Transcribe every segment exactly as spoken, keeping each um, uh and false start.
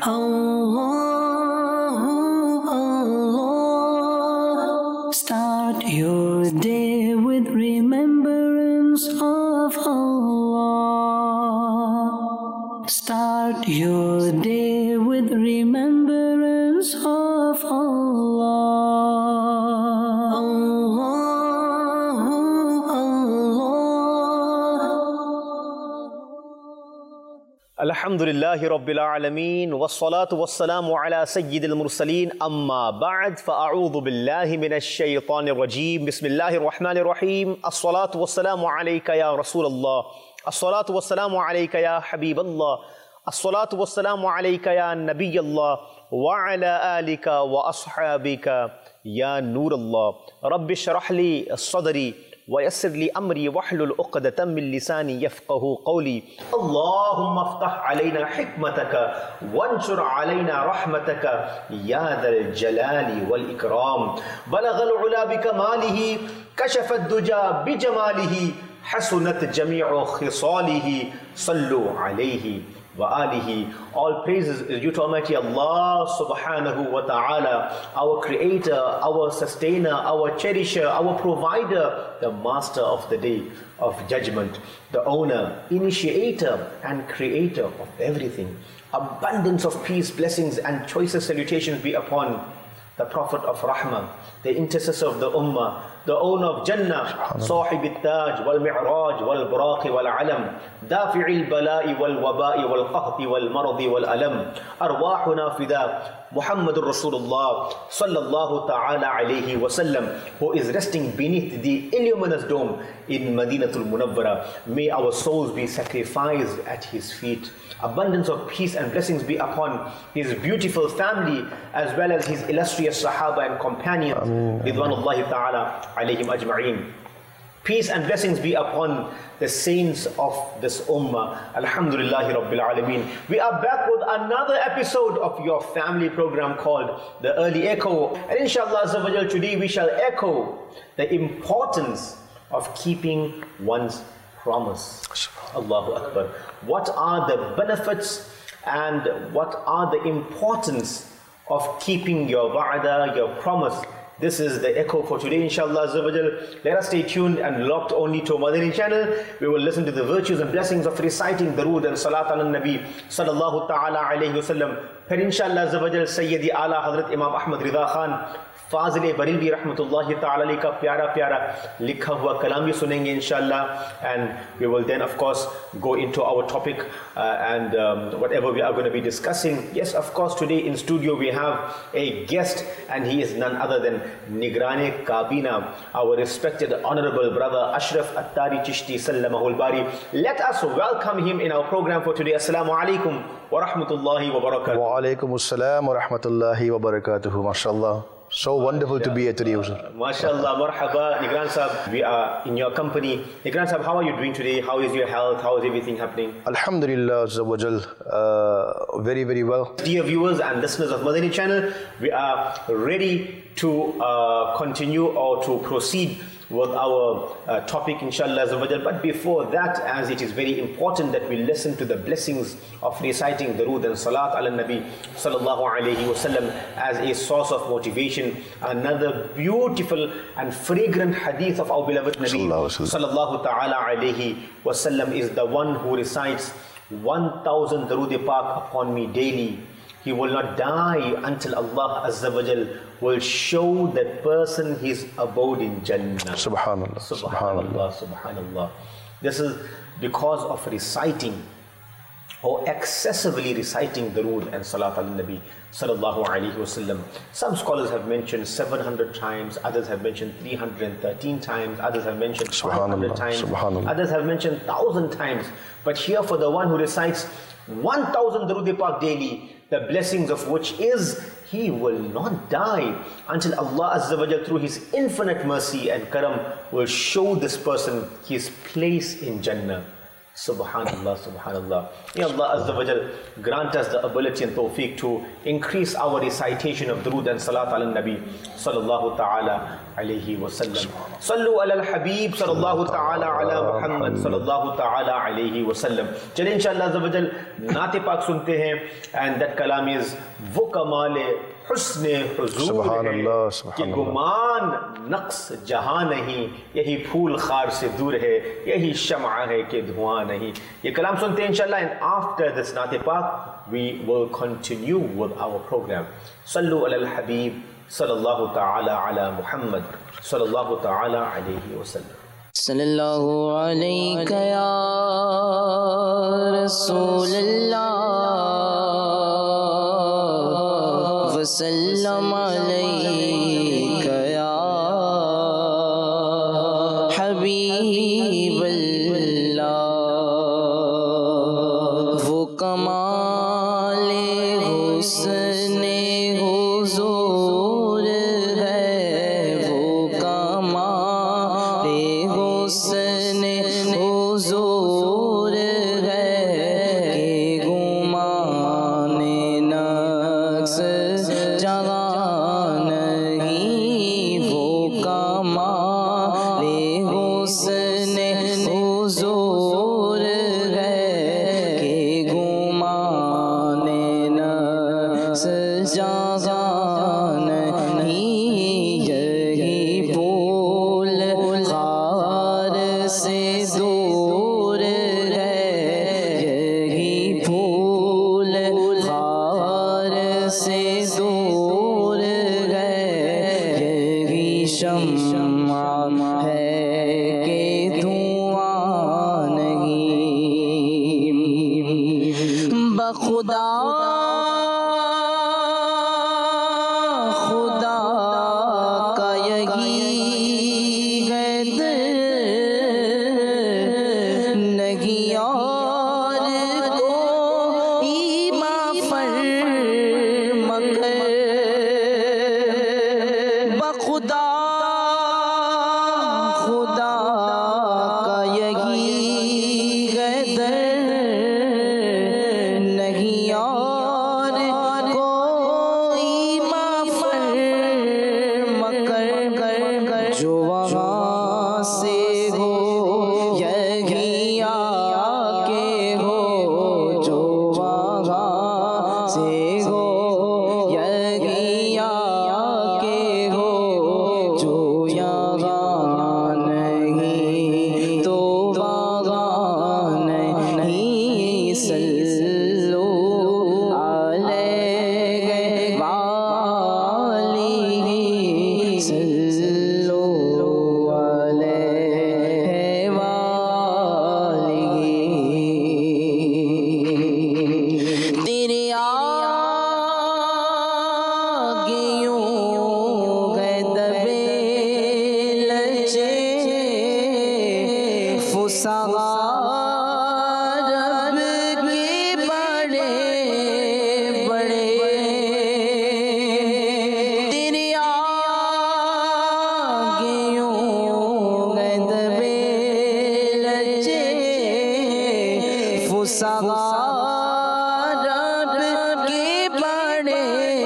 Allah, Allah. Start your day with remembrance of Allah. Start your day with remembrance of Allah. Allah, Allah. Alhamdulillahi Rabbil Alameen, wassalatu wassalamu ala Sayyidil Mursaleen, amma ba'd, fa'a'udhu billahi minash shaytanir rajeem, bismillahir rahmanir rahim, as-salatu wassalamu alayka ya Rasulallah, as-salatu wassalamu alayka ya Habiballah, as-salatu wassalamu alayka ya Nabiyallah, wa ala alika wa ashabika ya Nurallah, Rabbi shrah li sadri, ويسر لي أمري واحلل عقدة من لساني يفقه قولي اللهم افتح علينا حكمتك وانشر علينا رحمتك يا ذا الجلال والإكرام بلغ العلا بكماله كشف الدجى بجماله حسنت جميع خصاله صلوا عليه وآله. All praises is due to Almighty Allah subhanahu wa ta'ala, our creator, our sustainer, our cherisher, our provider, the master of the day of judgment, the owner, initiator and creator of everything. Abundance of peace, blessings and choicest salutations be upon the Prophet of Rahmah, the intercessor of the Ummah, the owner of Jannah, صاحب التاج والمعراج والبراق والعلم دافع البلاء والوباء والقهط والمرض والألم أرواحنا فداء Muhammad Rasulullah sallallahu ta'ala alayhi wasallam, who is resting beneath the illuminous dome in Madinatul Munawwara. May our souls be sacrificed at his feet. Abundance of peace and blessings be upon his beautiful family as well as his illustrious Sahaba and companions. Ridwanullahi ta'ala alayhim ajma'een. Peace and blessings be upon the saints of this ummah. Alhamdulillahi Rabbil Alameen. We are back with another episode of your family program called The Early Echo. And inshallah azawajal, today we shall echo the importance of keeping one's promise. Allahu Akbar. What are the benefits and what are the importance of keeping your wa'ada, your promise? This is the echo for today, inshallah azawajal. Let us stay tuned and locked only to Madani channel. We will listen to the virtues and blessings of reciting Darood and Salat ala Nabi sallallahu ta'ala alayhi wasallam. Per inshallah azawajal, Sayyidi Ala Hazrat Imam Ahmad Rida Khan Fazil Barilvi rahmatullahi ta'ala alayhi ka pyara pyara likha hua kalam bhi sunenge inshallah. And we will then of course go into our topic uh, and um, whatever we are going to be discussing. Yes, of course, today in studio we have a guest and he is none other than Nigrane Kabina, our respected honorable brother Ashraf Attari Chishti Sallamahul Bari. Let us welcome him in our program for today. Assalamu alaikum wa rahmatullahi wa barakatuh. Wa alaikum assalam wa rahmatullahi wa barakatuhu. MashaAllah. So wonderful to be here today, Uzur. Uh, MashaAllah, marhaba, Nigran Sahab, we are in your company. Nigran Sahab, how are you doing today? How is your health? How is everything happening? Alhamdulillah, Zawajal, uh, very, very well. Dear viewers and listeners of Madani channel, we are ready to uh, continue or to proceed with our uh, topic, inshallah. But before that, as it is very important that we listen to the blessings of reciting Darood and Salat ala Nabi sallallahu alayhi wasallam as a source of motivation. Another beautiful and fragrant hadith of our beloved Nabi sallallahu ta'ala alayhi wasallam is the one who recites one thousand Darood Pak upon me daily. He will not die until Allah Azza wa Jal will show that person his abode in Jannah. Subhanallah. Subhanallah. Subhanallah. This is because of reciting or excessively reciting Darood and Salat al Nabi sallallahu alayhi wasallam. Some scholars have mentioned seven hundred times, others have mentioned three hundred thirteen times, others have mentioned five hundred times, others have mentioned one thousand times. But here for the one who recites one thousand Darood Pak daily, the blessings of which is he will not die until Allah Azza wa Jal through his infinite mercy and karam will show this person his place in Jannah. Subhanallah, Subhanallah. May Allah Azza wa Jal grant us the ability and tawfiq to increase our recitation of Durood and Salat ala Nabi sallallahu ta'ala alayhi wa sallam. Sallu ala al-Habib sallallahu ta'ala ala Muhammad sallallahu ta'ala alayhi wa sallam. Chale inshallah Azza wa Jal Naat Pak sunte hain, and that kalam is wo kamal حسن حضور ہے کہ گمان نقص جہاں نہیں، یہی پھول خار سے دور ہے، یہی شمع ہے کہ دھواں نہیں. یہ کلام سنتے ہیں انشاءاللہ, and after this نعت پاک we will continue with our program. صلو علی الحبیب صلی اللہ تعالی علی محمد صلی اللہ تعالی علیہ وسلم. صلی اللہ علیہ یا رسول اللہ وسلم علیک یا حبیب اللہ. وہ کمال حسن حضور ہے، وہ کمال حسن حضور ہے کہ گمان نقص جہاں نہیں. وہ کمال حسن حضور ہے کہ گمان نقص جہاں نہیں. یہی پھول خار سے دور ہے، یہی پھول خار سے دور ہے، یہی شمع ہے کہ دھواں نہیں. بخدا خدا کا یہی ہے در، نہیں اور کوئی مفر مگر. بخدا خدا کا یہی ہے در، نہیں اور کوئی مفر مگر. جو وہاں سے ہو یہی آ کے ہو، جو وہاں سے ہو یہی آ کے ہو، جو یہاں نہیں تو وہاں نہیں. صلو علیہ وآلہ، صلو علیہ وآلہ. تیرے آگے یوں ہے دبے لچے فسغا رب کے بڑے بڑے. تیرے آگے یوں ہے دبے لچے فسغا رب کے بڑے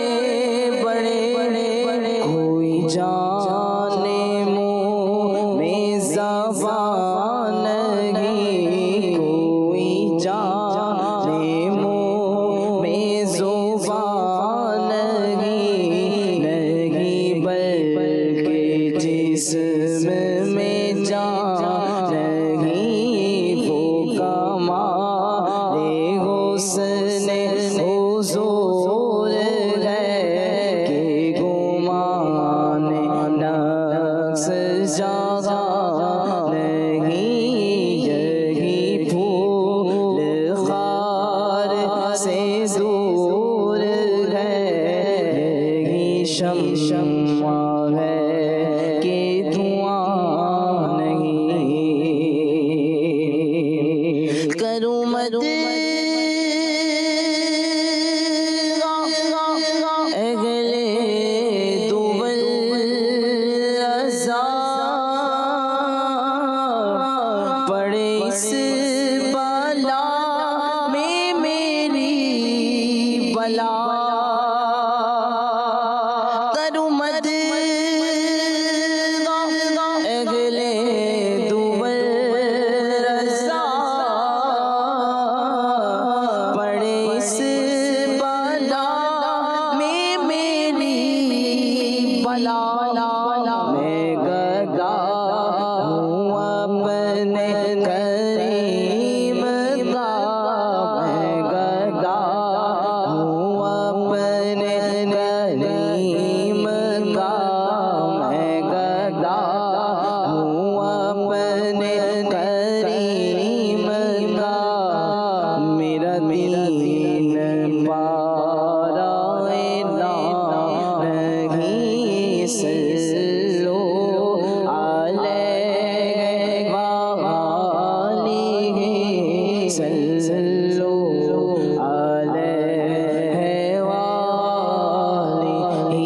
بڑے. کوئی جانے منہ میں زبان نہیں، کوئی جانے منہ میں زبان نہیں، نہیں بلکہ جسم میں جان نہیں. وہ کمال حسن حضور ہے کہ گمان نقص جہاں نہیں. یہی پھول خار سے دور ہے، یہی شمع ہے کہ دھواں نہیں. کروں مد اگلے دول رضا پڑے اس بات بلا کروں مد اگلے دول رضا پڑے اس بلا میں میری بلا میں گدا ہوں اپنے کریم کا میں گدا ہوں اپنے کریم کا میں گدا ہوں اپنے کریم کا میرا دین پارا نہیں سلو علیہ وآلہ سلو علیہ وآلہ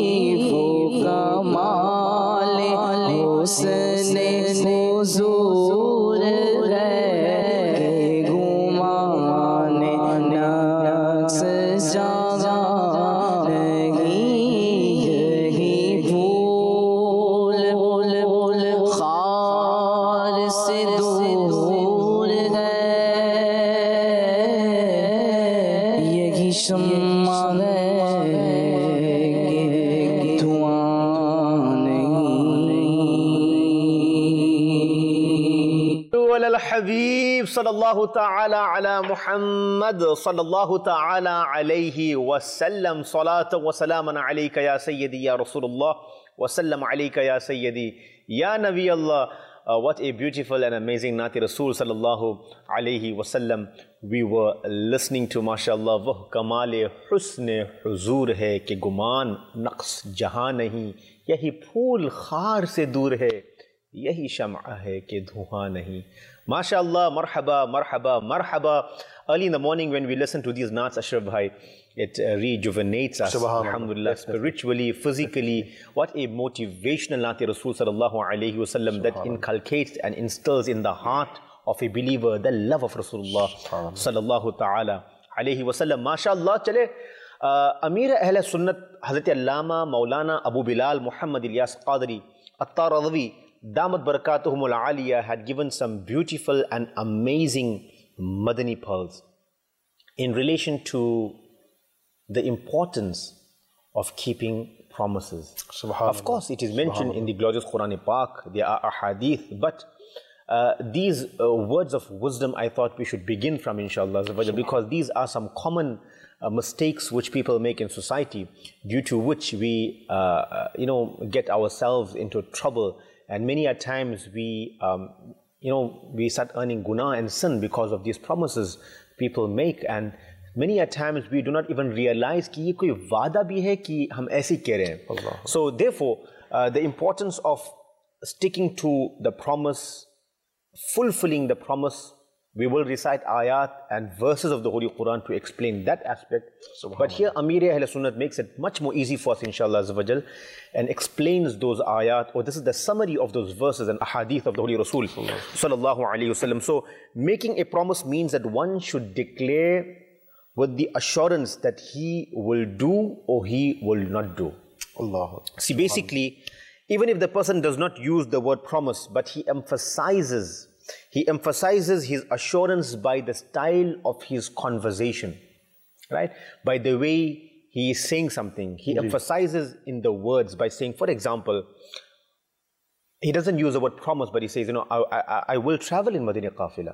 کمال حسن حضور ہے گمان نقص جگہ خار سے دور ہے یہی شمع ہے کہ دھواں نہیں علی الحبیب صلی اللہ تعالی علی محمد صلی اللہ تعالی علیہ وسلم صلاۃ و سلام علیک یا سیدی یا رسول اللہ وسلم علیک یا سیدی یا نبی اللہ. Uh, what a beautiful and amazing Nati Rasool sallallahu alayhi wasallam we were listening to. MashaAllah, وہ کمال حسن حضور ہے کہ گمان نقص جہاں نہیں، یہی پھول خار سے دور ہے، یہی شمع ہے کہ دھواں نہیں. MashaAllah, marhaba, marhaba, marhaba. Early in the morning when we listen to these naats, Ashraf bhai, it uh, rejuvenates us, alhamdulillah, spiritually, physically. What a motivational Nati Rasool sallallahu alayhi wasallam that inculcates and instills in the heart of a believer the love of Rasulullah sallallahu ta'ala alayhi wasallam. MashaAllah, chale, uh, Amir Ahl Sunnat Hazrat Allama Maulana Abu Bilal Muhammad Ilyas Qadri At-Taradwi Damat Barakatuhum al-Aliyah had given some beautiful and amazing Madani pearls in relation to the importance of keeping promises. Of course, it is mentioned in the glorious Quran Pak, there are ahadith, but uh, these uh, words of wisdom I thought we should begin from, inshallah, because these are some common uh, mistakes which people make in society, due to which we, uh, uh, you know, get ourselves into trouble, and many a times we, um, you know, we start earning guna and sin because of these promises people make, and many a times we do not even realize ki ye koi wa'da bhi hai ki hum aise keh rahe hain. So therefore, uh, the importance of sticking to the promise, fulfilling the promise, we will recite ayat and verses of the Holy Quran to explain that aspect. But here Amir Ahl Sunnat makes it much more easy for us, inshallah azza wa jal, and explains those ayat, or this is the summary of those verses and ahadith of the Holy Rasul sallallahu alayhi wasallam. So making a promise means that one should declare with the assurance that he will do or he will not do. Allah. See, basically, even if the person does not use the word promise, but he emphasizes, he emphasizes his assurance by the style of his conversation, right? By the way he is saying something. He mm-hmm. emphasizes in the words by saying, for example, he doesn't use the word promise, but he says, you know, I, I, I will travel in Madinah Qafila.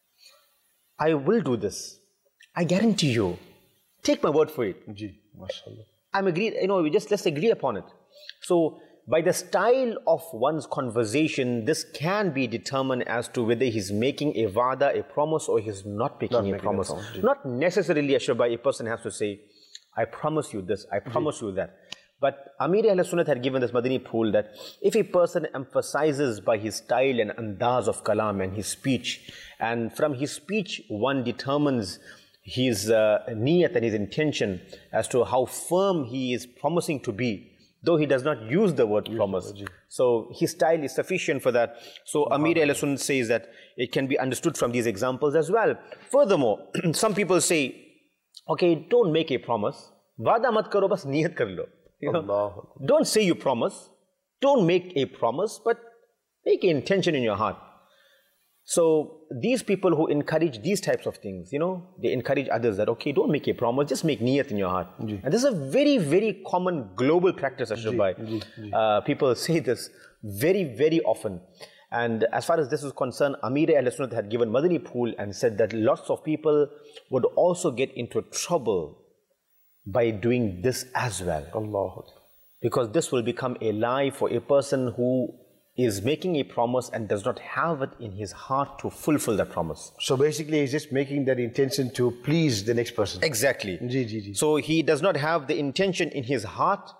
I will do this. I guarantee you. Take my word for it. Ji, mashallah. I'm agreed, you know, we just let's agree upon it. So by the style of one's conversation, this can be determined as to whether he's making a wa'da, a promise, or he's not making not a making promise. A promise. Not necessarily, Ashraf, a person has to say, I promise you this, I promise Ji. you that. But Amir Ahl Sunnat had given this Madani pool that if a person emphasizes by his style and andaz of kalam and his speech, and from his speech one determines his uh, niyat and his intention as to how firm he is promising to be, though he does not use the word promise. So his style is sufficient for that. So Amir Ahl Sunnat says that it can be understood from these examples as well. Furthermore, some people say, okay, don't make a promise. Vada mat karo, bas niyat kar lo. You know? Allah. Don't say you promise. Don't make a promise, but make an intention in your heart. So these people who encourage these types of things, you know, they encourage others that, okay, don't make a promise, just make niyat in your heart. Ji. And this is a very, very common global practice, Ashraf Bhai. Uh, people say this very, very often. And as far as this is concerned, Amir Ahl Sunnat had given Madani Pool and said that lots of people would also get into trouble by doing this as well. Allah. Because this will become a lie for a person who is making a promise and does not have it in his heart to fulfill that promise. So basically he's just making that intention to please the next person. Exactly. Ji, ji, ji. So he does not have the intention in his heart.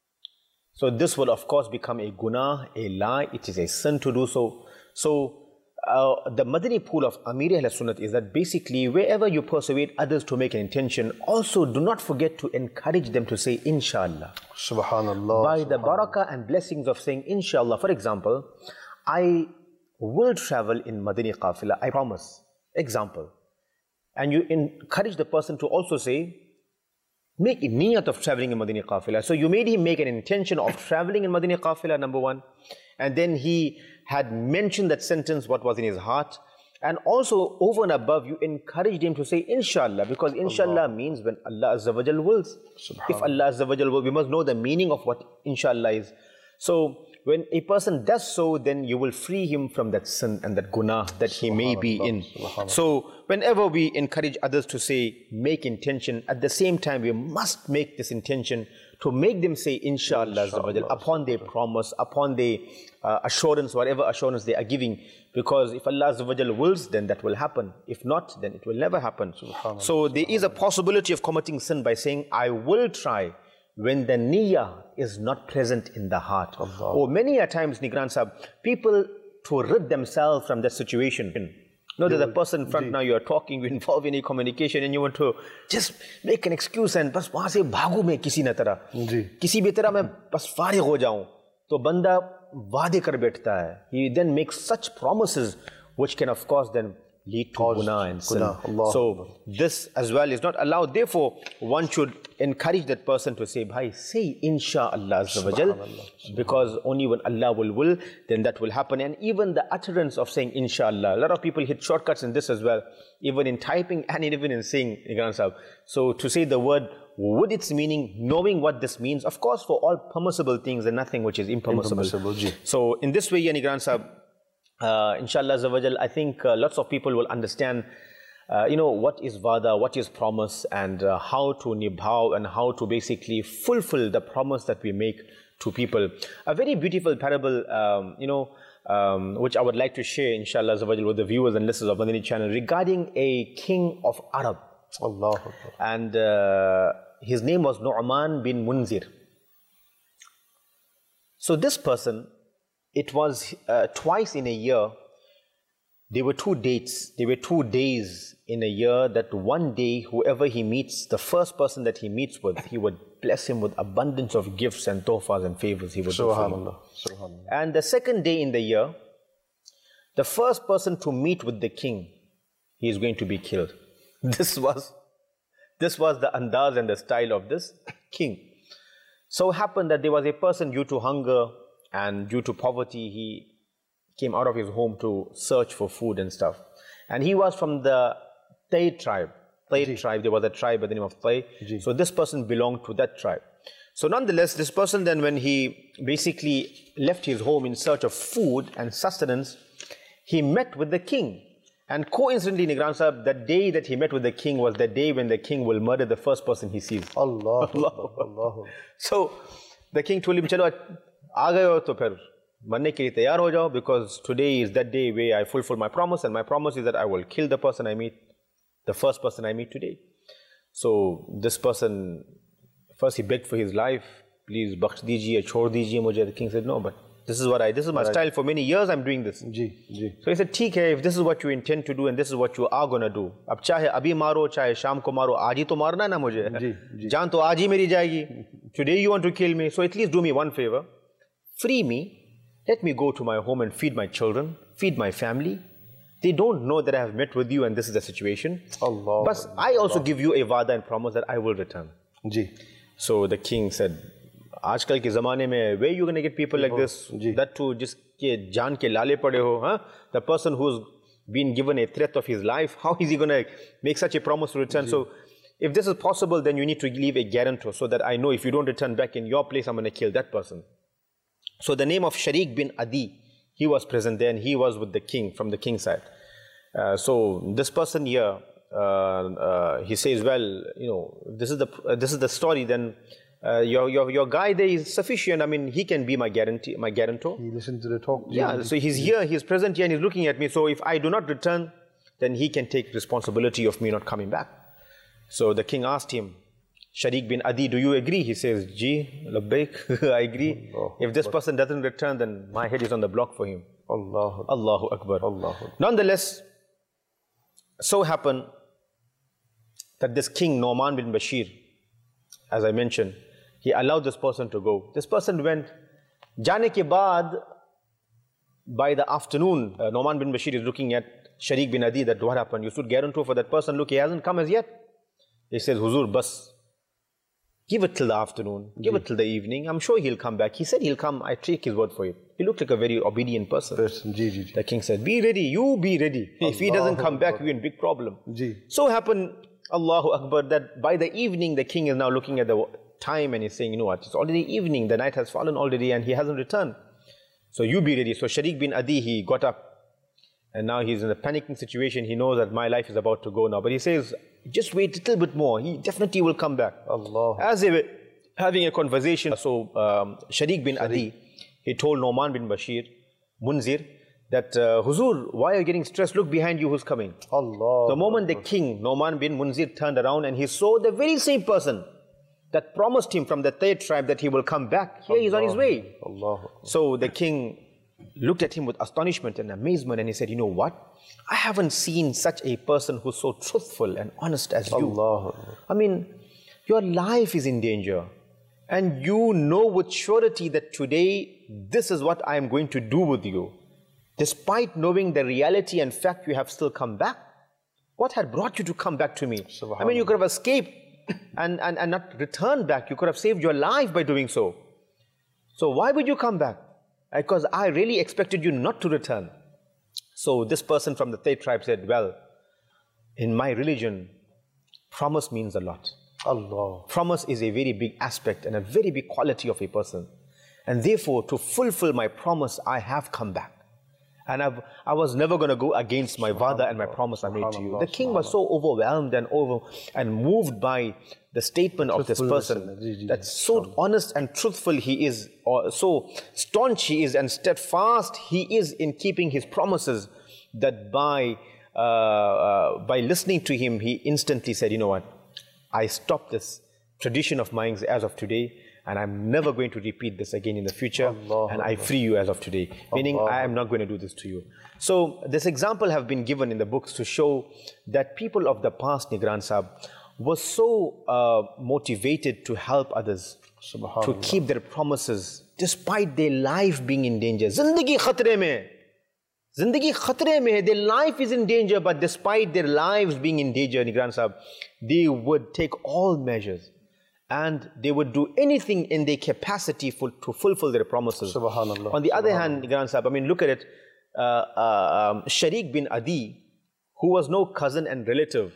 So this will of course become a guna, a lie. It is a sin to do so. So uh, the Madani Pool of Amir Ahl Sunnat is that basically wherever you persuade others to make an intention, also do not forget to encourage them to say inshallah. Subhanallah. By the barakah and blessings of saying inshallah. For example, I will travel in Madani Qafila, I promise. Example. And you encourage the person to also say, make a niyat of traveling in Madani Qafila. So you made him make an intention of traveling in Madani Qafila, number one. And then he had mentioned that sentence, what was in his heart. And also, over and above, you encouraged him to say inshallah, because inshallah Allah. means when Allah Azza wa Jal wills. If Allah Azza wa Jal will, we must know the meaning of what inshallah is. So, when a person does so, then you will free him from that sin and that guna that he may be in. So, whenever we encourage others to say, make intention, at the same time, we must make this intention to make them say inshallah, inshallah. upon their promise, upon their uh, assurance, whatever assurance they are giving. Because if Allah Azza wa Jal wills, then that will happen. If not, then it will never happen. So there is a possibility of committing sin by saying, I will try, when the niyyah is not present in the heart. Allah. Or many a times, Nigran Sahib, people to rid themselves from that situation. No, there's a person in front now, you are talking, you involve in a communication and you want to just make an excuse and bas wahan se bhagu main kisi na tarah. Kisi bhi tarah main bas farigh ho jaun. To banda waade kar baithta hai. He then makes such promises which can of course then lead to guna and sin. So this as well is not allowed. Therefore, one should encourage that person to say, bhai, say insha'Allah Azza wa Jal, because only when Allah will will, then that will happen. And even the utterance of saying insha'Allah, a lot of people hit shortcuts in this as well, even in typing and even in saying, so to say the word with its meaning, knowing what this means, of course for all permissible things and nothing which is impermissible. impermissible so in this way, Yani Gran Sahib, Uh, inshallah Azza wa Jal, I think uh, lots of people will understand, uh, you know, what is vada, what is promise, and uh, how to nibhaw and how to basically fulfill the promise that we make to people. A very beautiful parable, um, you know, um, which I would like to share, inshallah Azza wa Jal, with the viewers and listeners of Madani channel regarding a king of Arab. Allah. And uh, his name was Nu'man bin Munzir. So this person, it was uh, twice in a year, there were two dates, there were two days in a year that one day whoever he meets, the first person that he meets with, he would bless him with abundance of gifts and tohfas and favors he would do for him. Subhanallah. And the second day in the year, the first person to meet with the king, he is going to be killed. This was, this was the andaz and the style of this king. So it happened that there was a person due to hunger and due to poverty, he came out of his home to search for food and stuff. And he was from the Tay tribe. Tay tribe, there was a tribe by the name of Tay. So this person belonged to that tribe. So nonetheless, this person then, when he basically left his home in search of food and sustenance, he met with the king. And coincidentally, Nigran Sahib, the day that he met with the king was the day when the king will murder the first person he sees. Allah. Allah. Allah. So the king told him, "Chalo, aa gaye ho to phir marne ke liye taiyar ho jao, because today is that day where I fulfill my promise, and my promise is that I will kill the person I meet, the first person I meet today." So this person, first he begged for his life. "Please, bakhsh dijiye, chhod dijiye mujhe." The king said, "No, but this is what I, this is my style. For many years I'm doing this." Ji, ji. So he said, "Theek hai, if this is what you intend to do and this is what you are going to do, ab chahe abhi maro, chahe sham ko maro, aaj hi to marna na mujhe. Ji, ji. Jaan to aaj hi meri jayegi. Today you want to kill me, so at least do me one favor. Free me. Let me go to my home and feed my children, feed my family, They don't know that I have met with you and this is the situation. Allah. But I also give you a wa'da and promise that I will return. Ji. So the king said, Aajkal ke zamane mein, where are you going to get people like this? Ji. That too, just ke jaan ke lale pade ho, huh? The person who's been given a threat of his life, how is he going to make such a promise to return? Ji. So if this is possible, then you need to leave a guarantor so that I know if you don't return back in your place, I'm going to kill that person. So the name of Sharik bin Adi, he was present there and he was with the king from the king's side. Uh, so this person here, uh, uh, he says, well, you know, this is the uh, this is the story. Then uh, your your your guy there is sufficient. I mean, he can be my guarantee, my guarantor. He listened to the talk. Yeah. So he's here, he's present here, and he's looking at me. So if I do not return, then he can take responsibility of me not coming back. So the king asked him, Sharik bin Adi, do you agree? He says, Ji, labbaik, I agree. Allah if this Akbar. person doesn't return, then my head is on the block for him. Allah. Allahu Akbar. Allah Akbar. Nonetheless, so happened that this king, Nu'man bin Bashir, as I mentioned, he allowed this person to go. This person went. Jane ke baad, by the afternoon, uh, Nu'man bin Bashir is looking at Sharik bin Adi, that what happened? You should guarantee for that person. Look, he hasn't come as yet. He says, Huzur, bas. Give it till the afternoon, give it till the evening. I'm sure he'll come back. He said he'll come. I take his word for it. He looked like a very obedient person. person. Ji, ji, ji. The king said, be ready, you be ready. If he doesn't come back, we're in big problem. Ji. So happened, Allahu Akbar, that by the evening, the king is now looking at the time and he's saying, you know what, it's already evening, the night has fallen already and he hasn't returned. So you be ready. So Sharik bin Adi, he got up and now he's in a panicking situation. He knows that my life is about to go now. But he says, just wait a little bit more. He definitely will come back. Allah. As they were having a conversation, so um, Sharik bin Sharik. Adi, he told Nu'man bin Bashir, Munzir, that uh, Huzur, why are you getting stressed? Look behind you who's coming. Allah. The moment the king, Nu'man bin Munzir, turned around and he saw the very same person that promised him from the third tribe that he will come back. Here Allah. He's on his way. Allah. So the king looked at him with astonishment and amazement and he said, you know what? I haven't seen such a person who's so truthful and honest as you. Allah. I mean, your life is in danger. And you know with surety that today, this is what I am going to do with you. Despite knowing the reality and fact, you have still come back. What had brought you to come back to me? I mean, you could have escaped and, and, and not returned back. You could have saved your life by doing so. So why would you come back? Because I really expected you not to return. So this person from the third tribe said, well, in my religion, promise means a lot. Allah. Promise is a very big aspect and a very big quality of a person. And therefore, to fulfill my promise, I have come back. And I've, I was never going to go against my vada and my promise I made to you. The king was so overwhelmed and over and moved by the statement of this person, that so honest and truthful he is, or so staunch he is and steadfast he is in keeping his promises, that by, uh, uh, by listening to him, he instantly said, you know what, I stop this tradition of mine as of today, and I'm never going to repeat this again in the future, Allah, and I free you as of today. Allah. Meaning, I am not going to do this to you. So, this example have been given in the books to show that people of the past, Nigran Sahib, were so uh, motivated to help others, to keep their promises, despite their life being in danger. Zindagi khatre mein. Zindagi khatre mein hai. Their life is in danger, but despite their lives being in danger, Nigran Sahib, they would take all measures. And they would do anything in their capacity for, to fulfill their promises. Subhanallah. On the other hand, Nigran Sahib, I mean, look at it. Uh, uh, um, Sharik bin Adi, who was no cousin and relative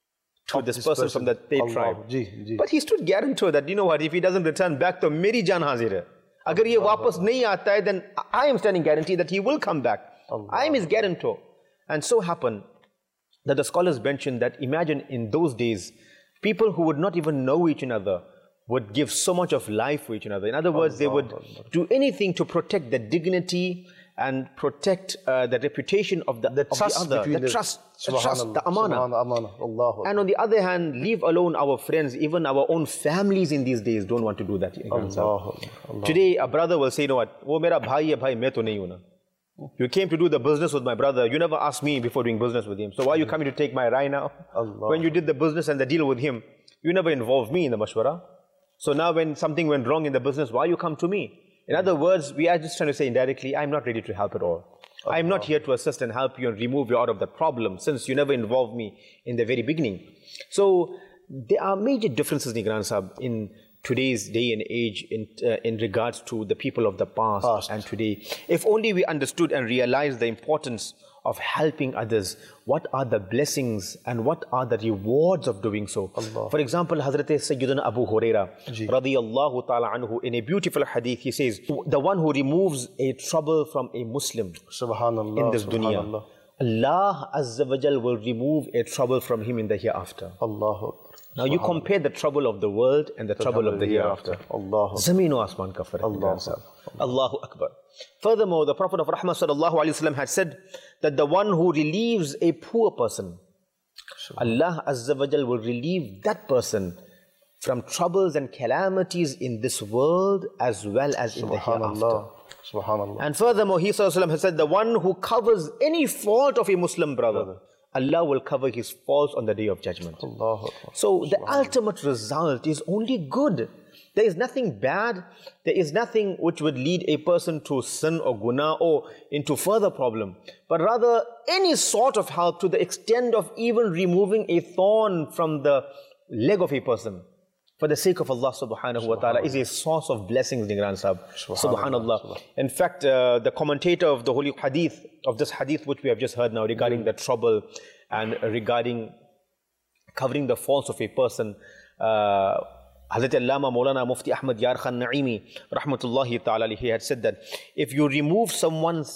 to this, this person, person from the third tribe. Ji, ji. But he stood guarantor that, you know what, if he doesn't return back, to meri jaan hazir hai. Agar ye wapas nahi aata hai, then I am standing guarantee that he will come back. Allah. I am his guarantor. And so happened that the scholars mentioned that, imagine in those days, people who would not even know each other would give so much of life for each other. In other words, Allah, they would Allah. do anything to protect the dignity and protect uh, the reputation of the, the, of trust the other. The, the trust, the trust, the amana. Allah. And on the other hand, leave alone our friends, even our own families in these days don't want to do that. Allah. Allah. Today, a brother will say, you know what, wo mera bhai hai, bhai, main to nahi hu na. You came to do the business with my brother. You never asked me before doing business with him. So why are you coming to take my rai now? Allah. When you did the business and the deal with him, you never involved me in the mashwara. So now when something went wrong in the business, why you come to me? In other words, we are just trying to say indirectly, I'm not ready to help at all. I'm not here to assist and help you and remove you out of the problem, since you never involved me in the very beginning. So there are major differences, Nigran Sahab, in today's day and age in, uh, in regards to the people of the past, past and today. If only we understood and realized the importance of helping others, what are the blessings and what are the rewards of doing so. Allah. For example, Hazrat Sayyidina Abu Huraira radiyallahu ta'ala anhu, in a beautiful hadith, he says, the one who removes a trouble from a Muslim Subhanallah, in this dunya, Subhanallah. Allah Azza wa Jal will remove a trouble from him in the hereafter. Allah. Now you compare the trouble of the world and the, the trouble of the hereafter. Allah. Zameen wa asman ka farq. Allah. Allahu Akbar. Furthermore, the Prophet of Rahmah sallallahu alayhi wa sallam had said that the one who relieves a poor person, Allah Azza wa Jal will relieve that person from troubles and calamities in this world as well as in the hereafter. Subhanallah. And furthermore, he has said, the one who covers any fault of a Muslim brother, Allah will cover his faults on the day of judgment. Allah. So the ultimate result is only good. There is nothing bad. There is nothing which would lead a person to sin or guna or into further problem. But rather, any sort of help to the extent of even removing a thorn from the leg of a person, for the sake of Allah subhanahu wa ta'ala, is a source of blessings, Nigran Sahab. Subhanallah. Subhanallah. In fact, uh, the commentator of the holy hadith, of this hadith which we have just heard now regarding mm. the trouble and regarding covering the faults of a person, uh, Hazrat Allama Maulana Mufti Ahmad Yar Khan Naimi rahmatullahi ta'ala, he had said that if you remove someone's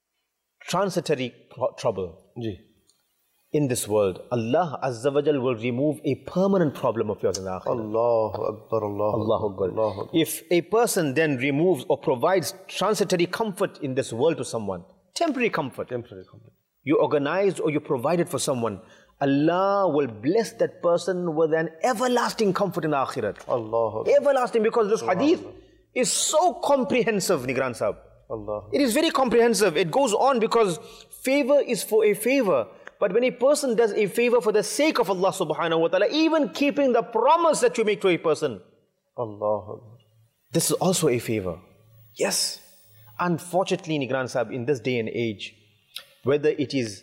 transitory trouble Ji. in this world, Allah Azza wa Jal will remove a permanent problem of yours in the akhirah. Allahu Akbar, Allahu, Allahu Akbar. Allahu Akbar. If a person then removes or provides transitory comfort in this world to someone, temporary comfort, temporary comfort, you organized or you provided for someone, Allah will bless that person with an everlasting comfort in the akhirat. Allah. Everlasting, because this hadith is so comprehensive, Nigran Sahab. Allah. It is very comprehensive. It goes on because favor is for a favor. But when a person does a favor for the sake of Allah subhanahu wa ta'ala, even keeping the promise that you make to a person, Allah, this is also a favor. Yes. Unfortunately, Nigran Sahab, in this day and age, whether it is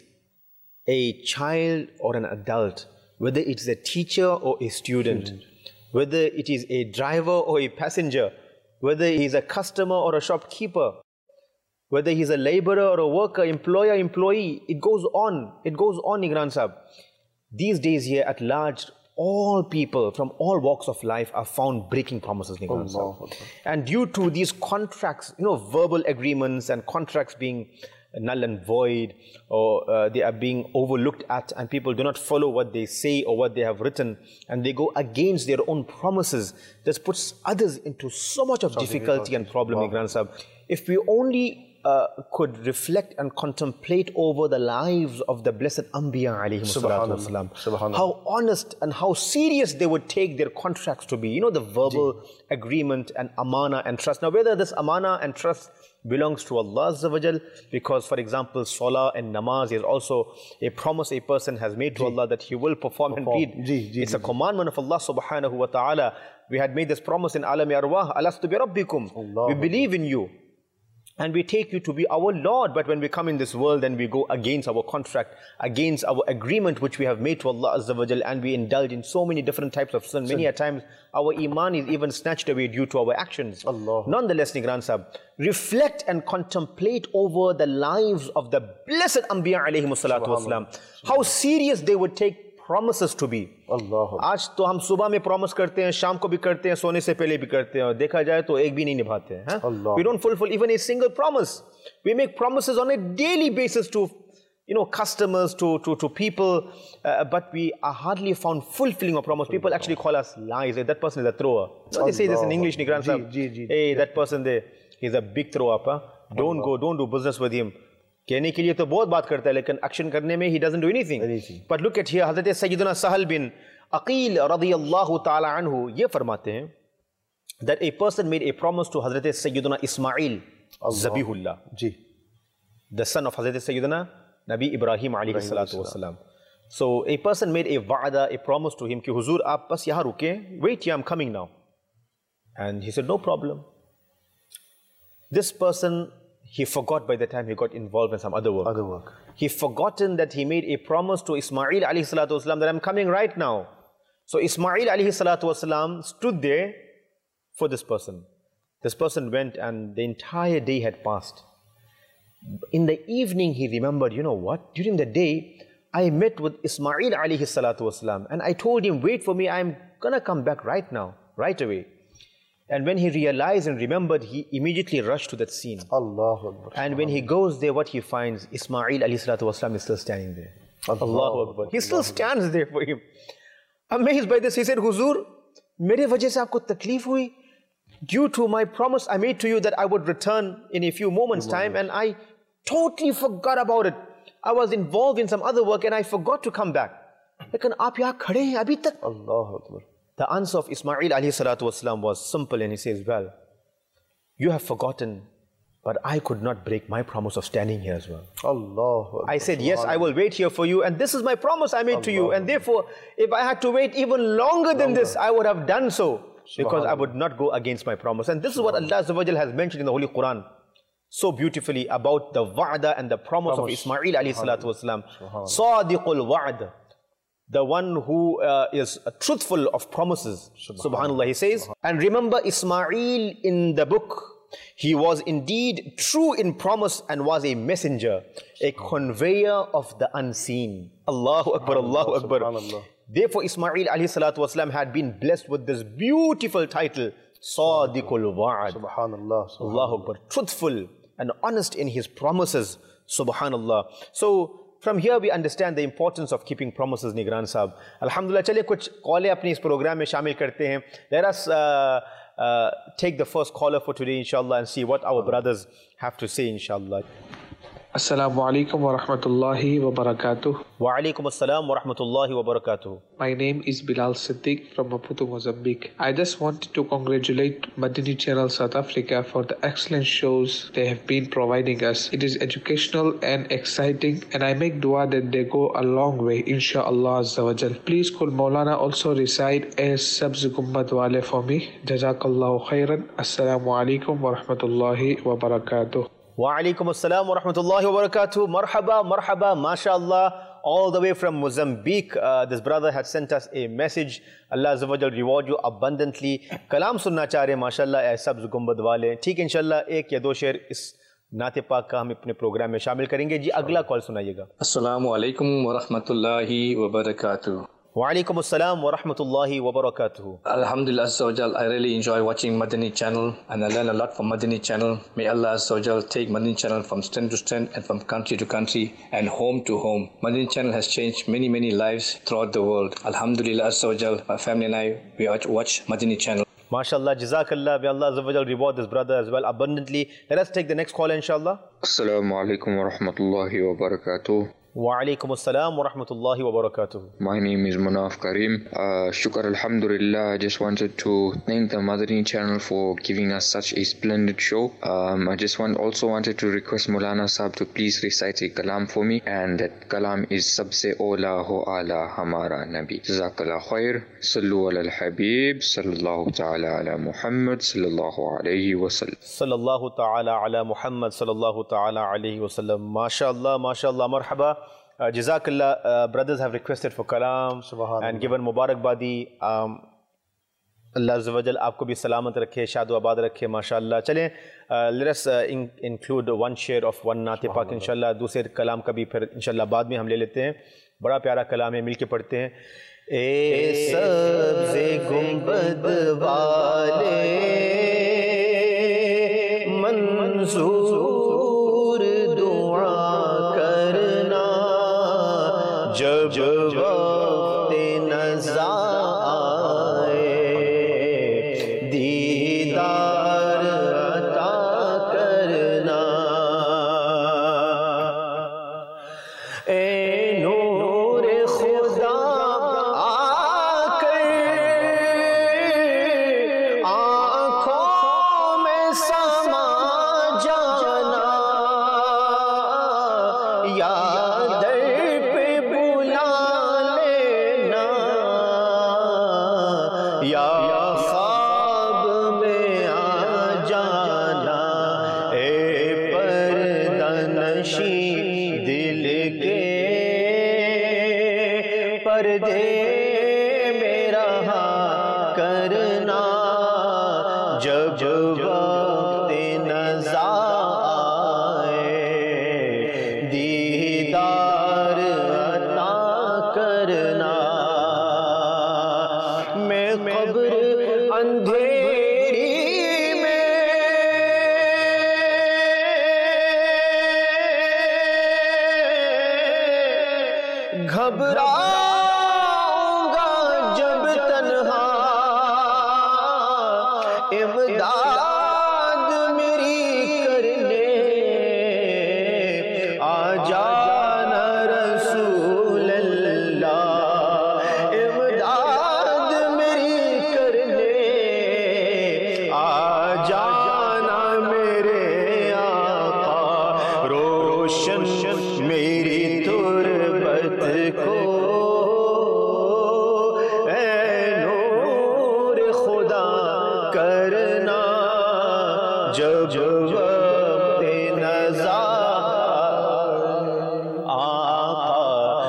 a child or an adult, whether it is a teacher or a student, student, whether it is a driver or a passenger, whether he is a customer or a shopkeeper, whether he's a laborer or a worker, employer, employee, it goes on, it goes on, Nigran Sahab. These days here at large, all people from all walks of life are found breaking promises, Nigran Sahab. And due to these contracts, you know, verbal agreements and contracts being null and void, or uh, they are being overlooked at, and people do not follow what they say or what they have written, and they go against their own promises. This puts others into so much of so difficulty and problem, wow. Nigran Sahab. If we only Uh, could reflect and contemplate over the lives of the blessed Anbiya alayhi salatu wasalam, how honest and how serious they would take their contracts to be. You know, the verbal Jee. agreement and amana and trust. Now, whether this amana and trust belongs to Allah Azza wa Jal, because, for example, salah and namaz is also a promise a person has made to Jee. Allah that he will perform, perform. and read. Jee, Jee, it's Jee. a commandment of Allah subhanahu wa ta'ala. We had made this promise in Alami Arwah, Alastu bi Rabbikum. Allah. We believe in you. And we take you to be our Lord. But when we come in this world, then we go against our contract, against our agreement which we have made to Allah Azza wa Jal, and we indulge in so many different types of sin. Many a times our iman is even snatched away due to our actions. Allah. Nonetheless, Nigran Sahab, reflect and contemplate over the lives of the blessed Anbiya alayhi salatu wasalam. How serious they would take promises to be. Allah. आज तो हम सुबह में promise करते हैं, शाम को भी करते हैं, सोने से पहले भी करते हैं, और देखा जाए तो एक भी नहीं निभाते हैं. Allah. We don't fulfill even a single promise. We make promises on a daily basis to, you know, customers, to to to people, uh, but we are hardly found fulfilling a promise. People actually call us lies. Hey, that person is a thrower. No, they say this in English, Nigran Sahab. Hey, that person there, he's a big throw up. Huh? Don't Allah. go, don't do business with him. कहने के लिए तो बहुत बात करता है, लेकिन action करने में he doesn't do anything. anything. But look at here, Hazrat Sayyidina Sahal bin Aqil radiyallahu ta'ala anhu, ये फरमाते हैं that a person made a promise to Hazrat Sayyidina Ismail Zabihullah, ji, the son of Hazrat Sayyidina Nabi Ibrahim alayhi salatu wasalam. So a person made a wa'ada, a promise to him कि हुजूर आप बस यहाँ रुके, wait here, I'm coming now. And he said, no problem. This person, he forgot by the time he got involved in some other work. Other work. He forgotten that he made a promise to Ismail alayhi salatu wasalam that I'm coming right now. So Ismail alayhi salatu wasalam stood there for this person. This person went and the entire day had passed. In the evening he remembered, you know what, during the day I met with Ismail alayhi salatu wasalam and I told him, wait for me, I'm gonna come back right now, right away. And when he realized and remembered, he immediately rushed to that scene. Allahu Akbar. And when he goes there, what he finds, Ismail alayhi salatu wasalam is still standing there. Allahu Akbar. He still stands there for him. Amazed by this, he said, Huzur, mere wajah se aapko takleef hui? Due to my promise I made to you that I would return in a few moments time, and I totally forgot about it. I was involved in some other work and I forgot to come back. Lekin aap yahan khade hain abhi tak. Allahu Akbar. The answer of Ismail alayhi salatu wasalam was simple, and he says, well, you have forgotten, but I could not break my promise of standing here as well. Allahu Akbar. I said, yes, I will wait here for you, and this is my promise I made to you, and therefore, if I had to wait even longer than this, I would have done so, because I would not go against my promise. And this is what Allah Azza wa Jal has mentioned in the Holy Quran so beautifully about the wa'da and the promise of Ismail alayhi salatu wasalam. Sadiqul wa'da. The one who uh, is truthful of promises. Subhanallah, he says. And remember Ismail in the book, he was indeed true in promise and was a messenger, a conveyor of the unseen. Allahu Akbar, Allahu Akbar. Therefore Ismail alayhi salatu wasalam had been blessed with this beautiful title, Sadiqul Wa'ad. Subhanallah. Allahu Akbar. Truthful and honest in his promises. Subhanallah. So, from here we understand the importance of keeping promises, Nigran Sahab. Alhamdulillah, chaliye kuch calls apne is program mein shamil karte hain. Let us uh, uh, take the first caller for today, inshallah, and see what our brothers have to say, inshallah. Assalamu alaikum wa rahmatullahi wa barakatuh. Wa alaikum assalam wa rahmatullahi wa barakatuh. My name is Bilal Siddiq from Maputo, Mozambique. I just wanted to congratulate Madani Channel South Africa for the excellent shows they have been providing us. It is educational and exciting, and I make dua that they go a long way, inshallah azza wa jal. Please could Maulana also recite as Sabz Gumbad Wale for me. Jazakallahu khairan. Assalamu alaikum wa rahmatullahi wa barakatuh. Wa alaikum assalam wa rahmatullahi wa barakatuh. Marhaba, marhaba, mashallah. All the way from Mozambique, uh, this brother had sent us a message. Allah Azza wa Jal reward you abundantly. Kalam sunna cha rahe, mashallah, ae sabz gumbad wale. ठीक inshallah, एक या दो शेर इस नाते पाक का हम अपने प्रोग्राम में शामिल करेंगे. जी अगला कॉल सुनाइएगा. Assalamu alaikum wa rahmatullahi wa barakatuh. Wa alaikum assalam wa rahmatullahi wa barakatuh. Alhamdulillah Azza wa Jal, I really enjoy watching Madani Channel and I learn a lot from Madani Channel. May Allah Azza wa Jal take Madani Channel from strength to strength and from country to country and home to home. Madani Channel has changed many many lives throughout the world. Alhamdulillah Azza wa Jal, my family and I, we watch Madani Channel. MashaAllah, Jazakallah, may Allah Azza wa Jal reward this brother as well abundantly. Let us take the next call, inshallah. Assalamu alaikum wa rahmatullahi wa barakatuh. Wa alaikum assalam wa rahmatullahi wa barakatuh. My name is Manaf Karim. Uh, Shukar Alhamdulillah. I just wanted to thank the Madani channel for giving us such a splendid show. Um, I just want also wanted to request Maulana Sahab to please recite a kalam for me, and that kalam is Sabse Ola Ho Ala Hamara Nabi. Jazakallah khair. Sallu ala al-Habib. Sallallahu ta'ala ala Muhammad. Sallallahu alayhi wa sallam. Sallallahu ta'ala ala Muhammad. Sallallahu ta'ala alayhi wa sallam. MashaAllah, MashaAllah, marhaba. Uh, Jazakallah, uh, brothers have requested for kalam and given Mubarakbadi. Um, Allah Azza wa Jal aapko bhi salamat rakhe, shadu abad rakhe, mashallah. Chale, uh, let us uh, in, include one share of one naate pak, inshallah. Dusre kalam ka bhi phir, inshallah, baad mein hum le lete hain. Bada pyara kalam hai, milke padhte hain. ए सब्ज़े गुंबद वाले मंसूर दुआ करना जब वक्त नज़ा आए दीदार अता करना ए नूर खुदा आकर پردے میں رہا کرنا جب وقت نزا آئے دیدار عطا کرنا میں قبر اندھیری میں گھبراؤں گا جب تنہا امداد میری کرنے آ جانا رسول اللہ امداد میری کرنے آ جانا میرے آقا روشن میری تربت کو اے نور خدا کرنا جب وقت نزا آقا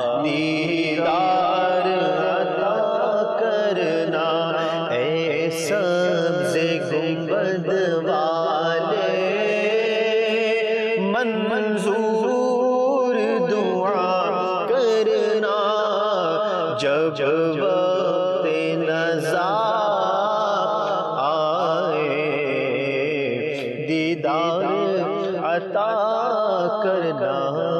دیدار عطا کرنا اے سبز گنبد والے من منظور دعا کرنا جب وقت نزا آئے دیدار عطا کرنا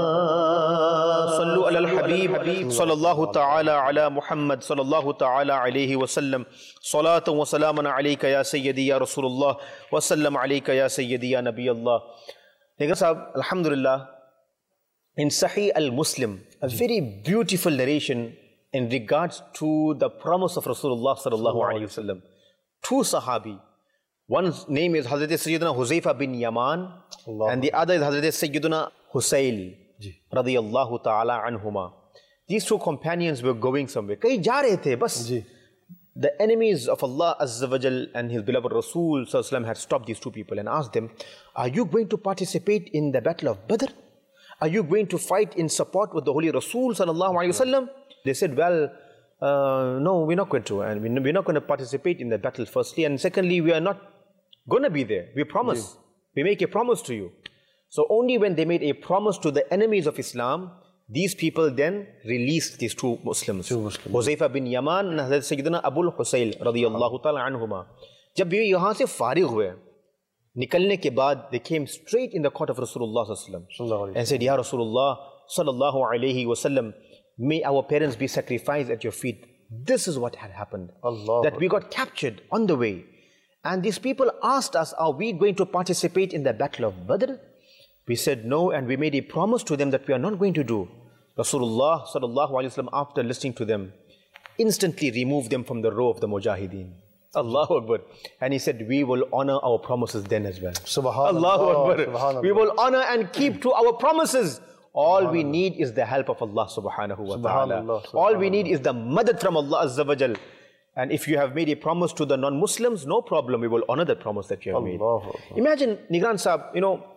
صلو علی الحبیب صلی اللہ تعالی علی محمد صلی اللہ تعالی علیہ وسلم صلاۃ و سلام علیک یا سیدی یا رسول اللہ وسلم علیک یا سیدی یا نبی اللہ. نگران صاحب الحمدللہ in Sahih al-Muslim a very beautiful narration in regards to the promise of Rasulullah sallallahu alayhi wa sallam. Two Sahabi, one's name is Hazrat Sayyidina Huzaifa bin Yaman and the other is Hazrat Sayyidina Husayl radiyallahu ta'ala anhuma. These two companions were going somewhere. Kahin ja rahe the bas. The enemies of Allah Azza wa Jal and His beloved Rasul sallallahu alayhi wa sallam had stopped these two people and asked them, are you going to participate in the battle of Badr? Are you going to fight in support with the Holy Rasul sallallahu alayhi wa sallam? They said, well, uh, no, we're not going to. And we're not going to participate in the battle firstly. And secondly, we are not going to be there. We promise. We make a promise to you. So only when they made a promise to the enemies of Islam, these people then released these two Muslims. Two Muslims. Huzaifa bin Yaman and Hazrat Sayyidina Abul Husayl radiyallahu ta'ala anhuma. Jab ye yahan se farigh hue, nikalne ke baad, they came straight in the court of Rasulullah sallallahu alaihi wasallam and said, Ya Rasulullah sallallahu alaihi wasallam, may our parents be sacrificed at your feet. This is what had happened. Allah. That we got captured on the way. And these people asked us, are we going to participate in the battle of Badr? We said no, and we made a promise to them that we are not going to do. Rasulullah sallallahu alaihi wasallam, after listening to them, instantly removed them from the row of the Mujahideen. Allahu Akbar. And he said, we will honor our promises then as well. Subhanallah. Allahu Akbar. Subhanallah. We will honor and keep to our promises. All we need is the help of Allah subhanahu wa ta'ala. All we need is the madad from Allah Azza wa Jal. And if you have made a promise to the non-Muslims, no problem, we will honor that promise that you have made. Imagine, Nigran Sahab, you know,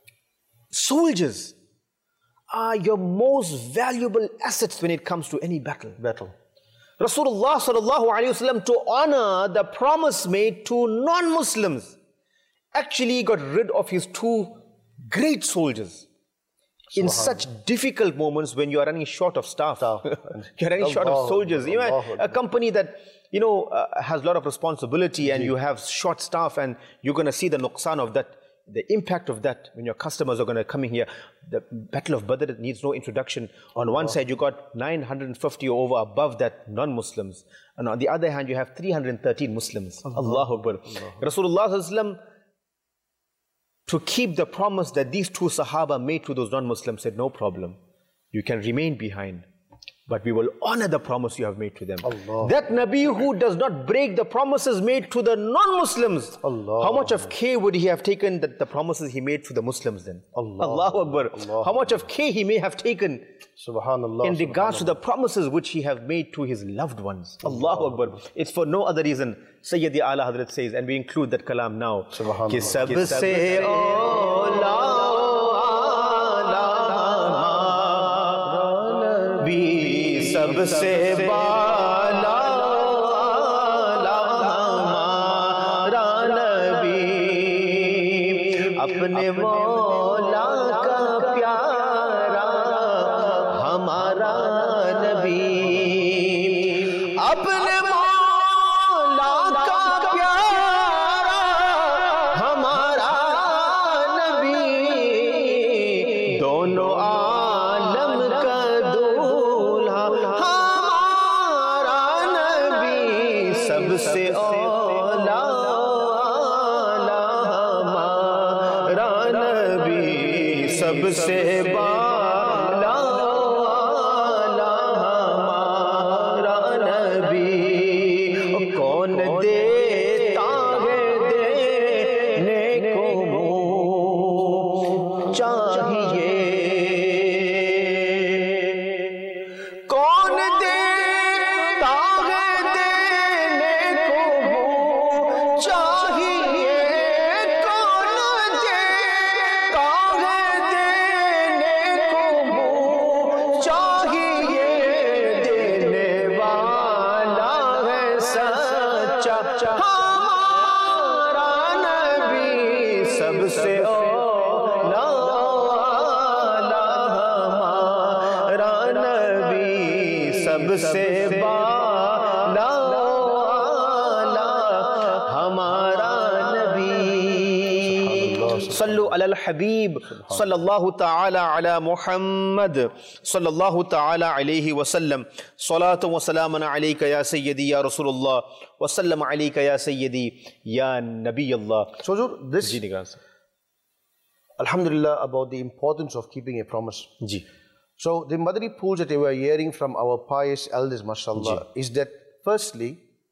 soldiers are your most valuable assets when it comes to any battle. Battle. Rasulullah sallallahu alayhi wasallam, to honor the promise made to non-Muslims, actually got rid of his two great soldiers. In such difficult moments when you are running short of staff, you're running short of soldiers. You know, a company that, you know, uh, has a lot of responsibility and you have short staff, and you're going to see the nuqsan of that, the impact of that when your customers are going to come in here. The Battle of Badr needs no introduction. On one side, you got nine hundred fifty or over above that non-Muslims. And on the other hand, you have three hundred thirteen Muslims. Allahu Akbar. Rasulullah sallallahu alaihi wasallam, to keep the promise that these two Sahaba made to those non-Muslims, said, no problem, you can remain behind, but we will honor the promise you have made to them. Allah. That Nabi who does not break the promises made to the non-Muslims, how much of care would he have taken that the promises he made to the Muslims then? Allah. Allahu Akbar. Allah. How much of care he may have taken Subhanallah, in regards Subhanallah. to the promises which he have made to his loved ones. Allah. Allahu Akbar. It's for no other reason. Sayyidi Ala Hazrat says, and we include that kalam now, Ki sabse awla nabi سب سے بالا ہمارا نبی اپنے مولا کا پیارا ہمارا نبی اپنے مولا کا پیارا ہمارا نبی دونوں عالم کا دولہا ہمارا نبی سب سے اولا ہمارا نبی سب سے بالا ہمارا نبی کون دیتا ہے دینے کو منہ چاہیے کون دیتا ہے دینے کو منہ چاہیے کون دیتا ہے دینے کو منہ چاہیے دینے والا ہے سچا ہمارا نبی سب سے اولا ہمارا نبی سب سے بالا ہمارا نبی صلو علی الحبیب صلی اللہ تعالی علی محمد صلی اللہ تعالی علیہ وسلم صلاۃ و سلام علیک یا سیدی یا رسول اللہ وسلم علیک یا سیدی یا نبی اللہ. So, Huzur, this, جی نگران صاحب. Alhamdulillah, about the importance of keeping a promise. G So, the Madani pools that we were hearing from our pious elders, mashallah, is that firstly,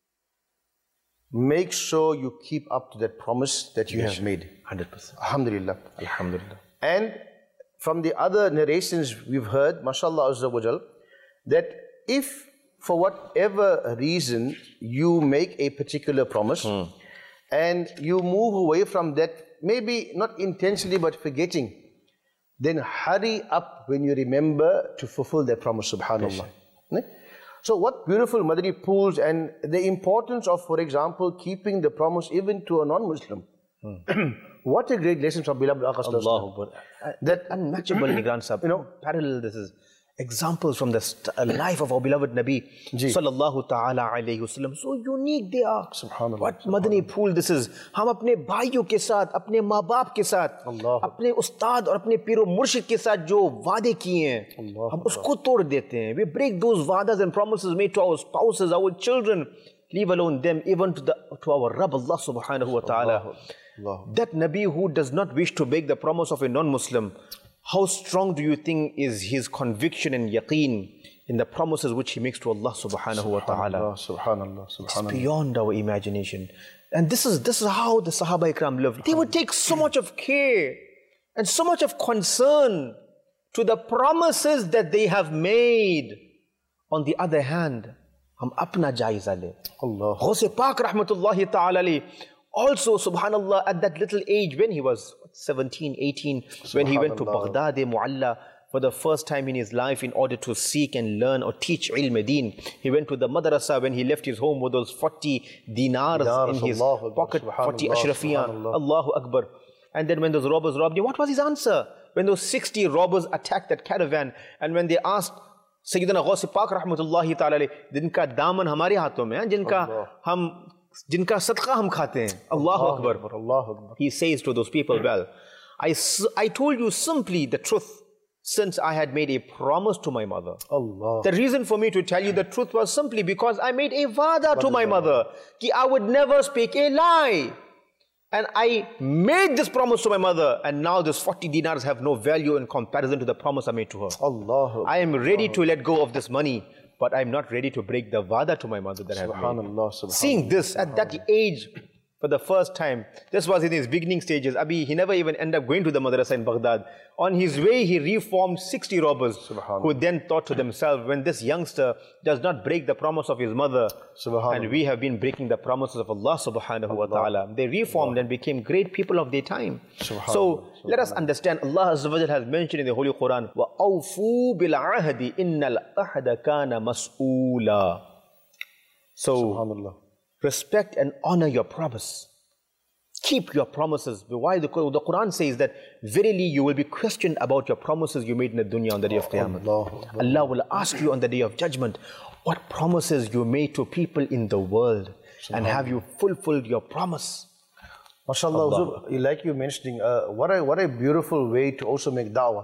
make sure you keep up to that promise that you have made. one hundred percent. Alhamdulillah. Alhamdulillah. And from the other narrations we've heard, mashallah azza wa jal, that if for whatever reason you make a particular promise and you move away from that, maybe not intentionally but forgetting, then hurry up when you remember to fulfill that promise, subhanallah. Ne? So what beautiful Madani pools and the importance of, for example, keeping the promise even to a non-Muslim. What a great lesson from beloved Aqas. Allahu Akbar. That Unmatchable, Nigran Sahib. You know, parallel, this is examples from the st- uh, life of our beloved Nabi sallallahu ta'ala alayhi wasallam. So unique they are. Subhanallah. What Madani pool this is. ہم اپنے بھائیوں کے ساتھ, اپنے ماں باپ کے ساتھ, اپنے استاد اور اپنے پیر و مرشد کے ساتھ جو وعدے کیے ہیں, ہم اس کو توڑ دیتے ہیں. We break those وعدas and promises made to our spouses, our children, leave alone them, even to the to our Rabb Allah subhanahu wa ta'ala. That Nabi who does not wish to break the promise of a non-Muslim, how strong do you think is his conviction and yaqeen in the promises which he makes to Allah subhanahu wa ta'ala? Subhanallah, It's subhanallah. beyond our imagination. And this is this is how the Sahaba Ikram lived. They would take so much of care and so much of concern to the promises that they have made. On the other hand, hum apna jaiza le. Allah. Ghaus Pak rahmatullahi ta'ala alayhi, also subhanallah, at that little age when he was seventeen, eighteen, when he went to Baghdad Mu'alla for the first time in his life in order to seek and learn or teach ilm deen. He went to the madrasa when he left his home with those forty dinars Dinars, in his Allahu Akbar, pocket, forty subhanallah, ashrafiyan, subhanallah. Allahu Akbar. And then when those robbers robbed him, what was his answer? When those sixty robbers attacked that caravan, and when they asked Sayyidina Ghaus Pak rahmatullahi ta'ala alayhi, jinka daman hamare haathon mein hai, jinka hum jinka sadqa hum khate hain, Allahu Akbar. Allahu Akbar. He says to those people, well, I, s- I told you simply the truth, since I had made a promise to my mother. Allah. The reason for me to tell you the truth was simply because I made a wa'da to my mother that I would never speak a lie. And I made this promise to my mother, and now this forty dinars have no value in comparison to the promise I made to her. Allah. I am ready to let go of this money, but I am not ready to break the wa'da to my mother that I have made. Subhanallah, subhanallah. Seeing this at that age, for the first time. This was in his beginning stages. Abi, he never even ended up going to the madrasa in Baghdad. On his way, he reformed sixty robbers who then thought to themselves, when this youngster does not break the promise of his mother, and we have been breaking the promises of Allah subhanahu wa ta'ala. They reformed and became great people of their time. So let us understand, Allah Azza wa Jal has mentioned in the Holy Quran, وَأَوْفُوا بِالْعَهْدِ إِنَّ الْأَحْدَ كَانَ مَسْئُولًا. So, respect and honor your promise. Keep your promises. Why? The Quran says that verily you will be questioned about your promises you made in the dunya on the day of Qiyamah. Allah will ask you on the day of judgment, what promises you made to people in the world, and have you fulfilled your promise? MashaAllah, Huzur, like you mentioning, uh, what, a, what a beautiful way to also make da'wah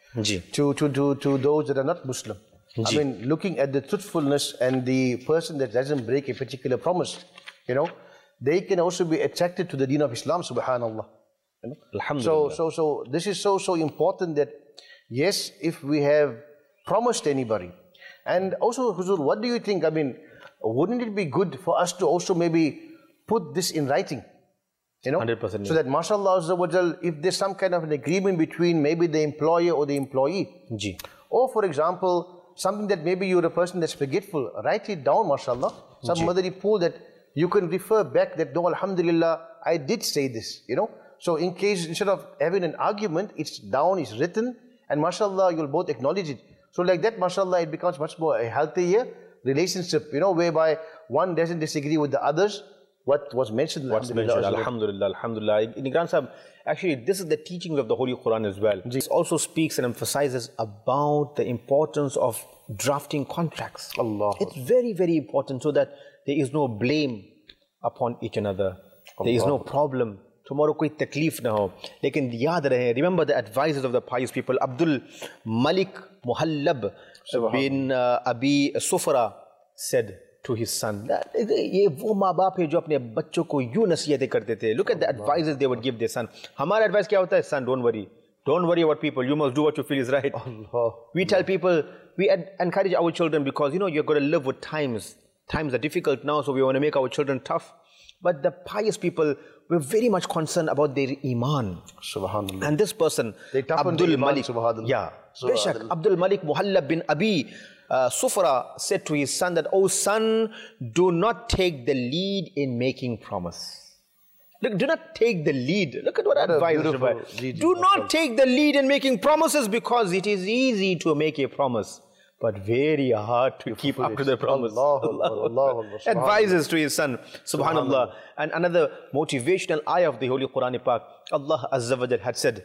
to, to, to, to those that are not Muslim. I mean, looking at the truthfulness and the person that doesn't break a particular promise, you know, they can also be attracted to the deen of Islam, subhanallah. You know? Alhamdulillah. So, so, so this is so, so important that, yes, if we have promised anybody, and also, Huzur, what do you think? I mean, wouldn't it be good for us to also maybe put this in writing? You know, one hundred percent. So that, mashallah, if there's some kind of an agreement between maybe the employer or the employee, Ji. or for example, something that maybe you're a person that's forgetful, write it down, mashallah. Some madari pool that you can refer back that, no, alhamdulillah, I did say this, you know. So in case, instead of having an argument, it's down, it's written, and mashallah, you'll both acknowledge it. So like that, mashallah, it becomes much more a healthier relationship, you know, whereby one doesn't disagree with the others. What was mentioned, What's mentioned, alhamdulillah, alhamdulillah. In Gran Sahib, actually, this is the teaching of the Holy Quran as well. This also speaks and emphasizes about the importance of drafting contracts. Allah. It's very, very important so that there is no blame upon each another. Allah. There is no problem. Tomorrow koi taklif na ho. Lekin yaad rahe, remember the advisors of the pious people. Abdul Malik Muhallab bin uh, Abi Sufra said to his son, ये वो माँ बाप है जो अपने बच्चों को यूं नसीहतें करते थे. Look at the advices they would give their son. हमारा advice क्या होता है? Son, don't worry. Don't worry about people. You must do what you feel is right. Allah. We tell people, we encourage our children because, you know, you're going to live with times. Times are difficult now, so we want to make our children tough. But the pious people were very much concerned about their iman. Subhanallah. And this person, Abdul Malik, yeah, Beshak, Abdul Malik Muhallab bin Abi uh, Sufra said to his son that, oh son, do not take the lead in making promise. Look, do not take the lead. Look at what, what advice. Do not take the lead in making promises because it is easy to make a promise, but very hard to keep up to the promise. Allah, Allah, Allah, Allah, advises to his son, subhanallah. And another motivational ayah of the Holy Quran Pak, Allah Azza wa Jal had said,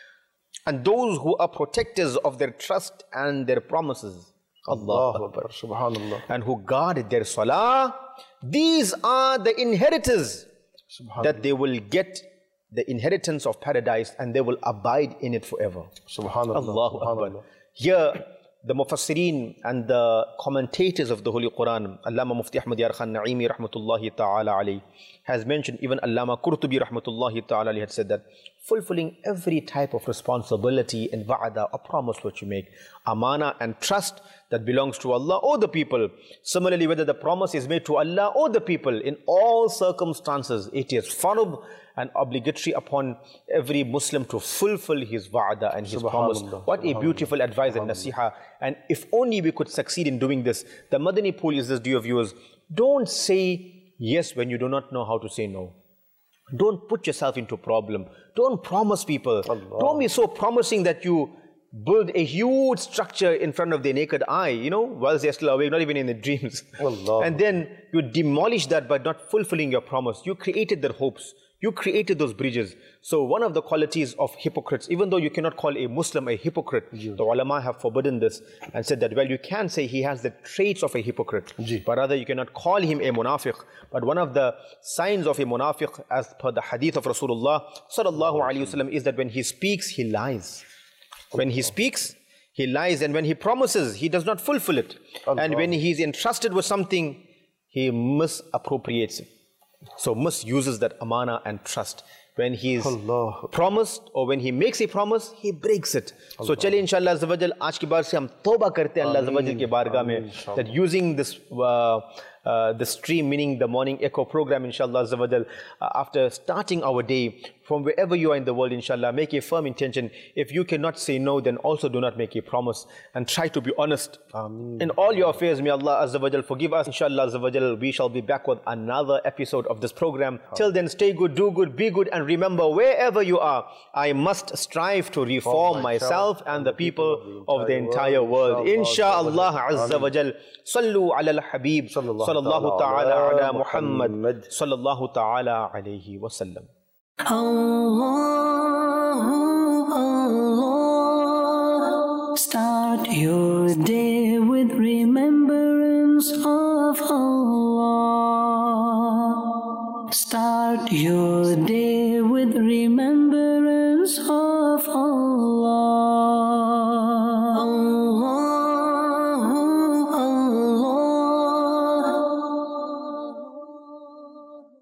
and those who are protectors of their trust and their promises, Allah Akbar, subhanallah, and who guard their salah, these are the inheritors that they will get the inheritance of paradise and they will abide in it forever. Subhanallah. Allahu Subhanallah. Akbar. Here, the Mufassirin and the commentators of the Holy Quran, Allama Mufti Ahmad Yar Khan Naimi rahmatullahi ta'ala alayhi, has mentioned, even Allama Qurtubi rahmatullahi ta'ala alayhi had said that fulfilling every type of responsibility and wa'ada, a promise which you make, amana and trust that belongs to Allah or the people. Similarly, whether the promise is made to Allah or the people, in all circumstances, it is farb and obligatory upon every Muslim to fulfill his wa'ada and his promise. What a beautiful advice and nasiha. And if only we could succeed in doing this. The Madani pool is this, dear viewers. Don't say yes when you do not know how to say no. Don't put yourself into a problem. Don't promise people. Allah. Don't be so promising that you build a huge structure in front of their naked eye, you know, whilst they're still awake, not even in their dreams. Allah. And then you demolish that by not fulfilling your promise. You created their hopes. You created those bridges. So one of the qualities of hypocrites, even though you cannot call a Muslim a hypocrite, yeah. the ulama have forbidden this and said that, well, you can say he has the traits of a hypocrite, yeah. but rather you cannot call him a munafiq. But one of the signs of a munafiq, as per the hadith of Rasulullah sallallahu alaihi wasallam, is that when he speaks, he lies. When he speaks, he lies, and when he promises, he does not fulfill it. Allah. And when he is entrusted with something, he misappropriates it. So misuses that amana and trust. When he is Allah. promised or when he makes a promise, he breaks it. Allah. So chale inshallah azza aaj ke baad se hum tawbah karte hain Allah azza ke bargah mein, that using this uh, uh, the stream, meaning the Morning Echo program, inshallah azza wa jal. Uh, after starting our day, from wherever you are in the world, inshallah, make a firm intention. If you cannot say no, then also do not make a promise, and try to be honest Ameen. In all your affairs. May Allah azza wa jal forgive us. Inshallah azza wa jal, we shall be back with another episode of this program. Till then, stay good, do good, be good, and remember, wherever you are, I must strive to reform myself and the people of the entire world. Inshallah azza wa jal. Sallu ala al-Habib sallallahu ta'ala ala Muhammad sallallahu ta'ala alayhi wa sallam. Allah, Allah. Start your day with remembrance of Allah. Start your day with remembrance of